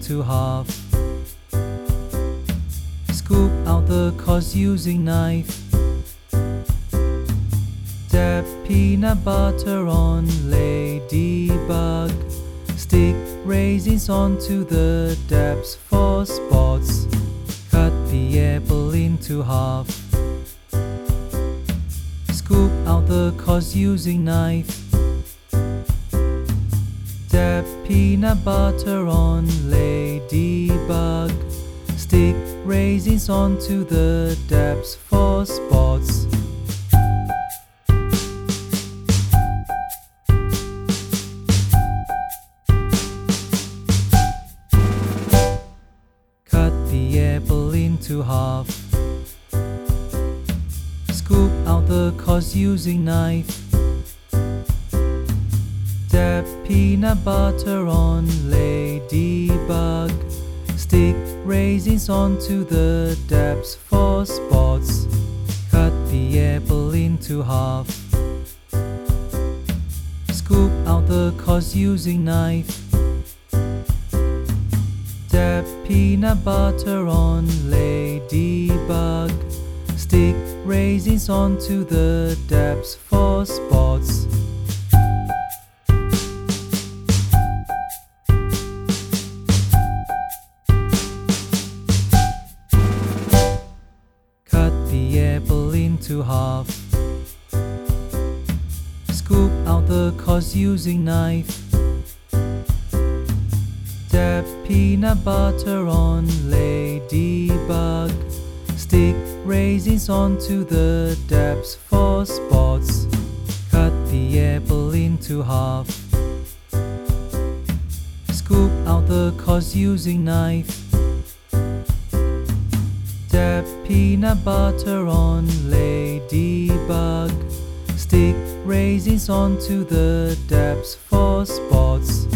into half. Scoop out the cores using knife. Dab peanut butter on ladybug. Stick raisins onto the dabs for spots. Cut the apple into half. Scoop out the cores using knife. Dab peanut butter on ladybug. Stick raisins onto the dabs for spots. Cut the apple into half. Scoop out the cores using knife. Dab peanut butter on ladybug. Stick raisins onto the dabs for spots. Cut the apple into half. Scoop out the cores using knife. Dab peanut butter on ladybug. Stick raisins onto the dabs for spots. Cut the apple into half. Scoop out the cores using knife. Dab peanut butter on ladybug. Stick raisins onto the dabs for spots. Cut the apple into half. Scoop out the cores using knife. Dab peanut butter on ladybug. Stick raisins onto the dabs for spots.